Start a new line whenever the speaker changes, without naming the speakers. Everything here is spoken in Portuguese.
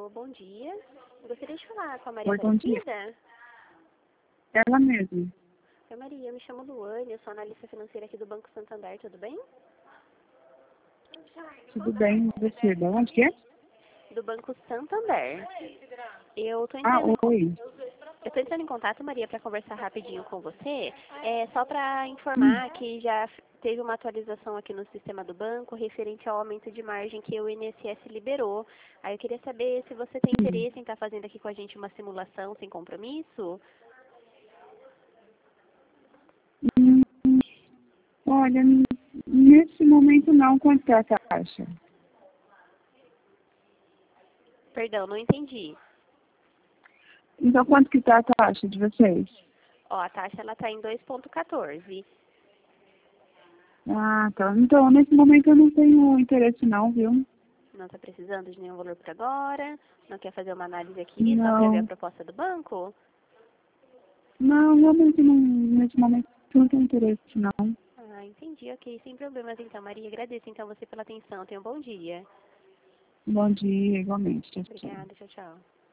Alô, bom dia. Eu gostaria de falar com a Maria
Oi, bom dia.
Aparecida.
Ela mesma.
Oi, Maria, eu me chamo Luane, eu sou analista financeira aqui do Banco Santander, tudo bem?
Tudo bem, e você? De onde que é?
Do Banco Santander. Eu tô
Ah,
entrando em,
oi.
eu tô entrando em contato, Maria, para conversar rapidinho com você. Só para
Hum,
informar que já teve uma atualização aqui no sistema do banco referente ao aumento de margem que o INSS liberou. Aí eu queria saber se você tem
hum,
interesse em estar fazendo aqui com a gente uma simulação sem compromisso.
hum. Olha, nesse momento não, quanto é a taxa?
Perdão, não entendi.
Então, quanto que está a taxa de vocês?
Ó, a taxa ela tá em 2,14.
Ah, tá. Então, nesse momento eu não tenho interesse não, viu?
Não está precisando de nenhum valor por agora? Não quer fazer uma análise aqui só para ver a
Não,
proposta do banco?
não, realmente não, nesse momento eu não tenho interesse não.
Ah, entendi, ok, sem problemas então, Maria. Agradeço então você pela atenção. Tenha um bom dia.
Bom dia, igualmente. Tchau, tchau.
Obrigada, tchau, tchau.